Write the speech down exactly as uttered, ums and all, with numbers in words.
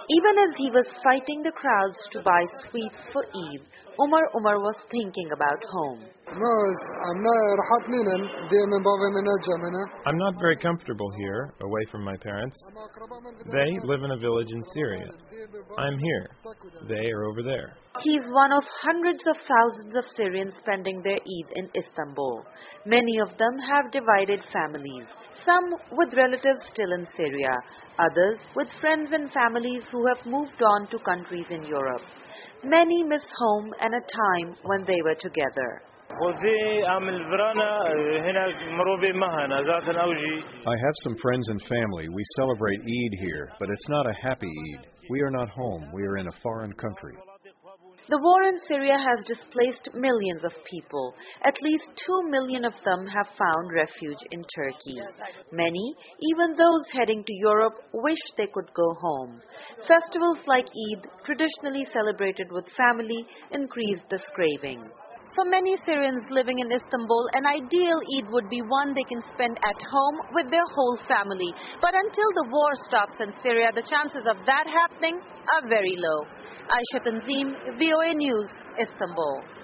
Even as he was fighting the crowds to buy sweets for Eid, Umar Umar was thinking about home. I'm not very comfortable here, away from my parents. They live in a village in Syria. I'm here. They are over there. He's one of hundreds of thousands of Syrians spending their Eid in Istanbul. Many of them have divided families, some with relatives still in Syria, others with friends and families who have moved on to countries in Europe. Many miss home and a time when they were together. I have some friends and family. We celebrate Eid here, but it's not a happy Eid. We are not home. We are in a foreign country. The war in Syria has displaced millions of people. At least two million of them have found refuge in Turkey. Many, even those heading to Europe, wish they could go home. Festivals like Eid, traditionally celebrated with family, increase this craving. For many Syrians living in Istanbul, an ideal Eid would be one they can spend at home with their whole family. But until the war stops in Syria, the chances of that happening are very low. Aisha Tanzim, V O A News, Istanbul.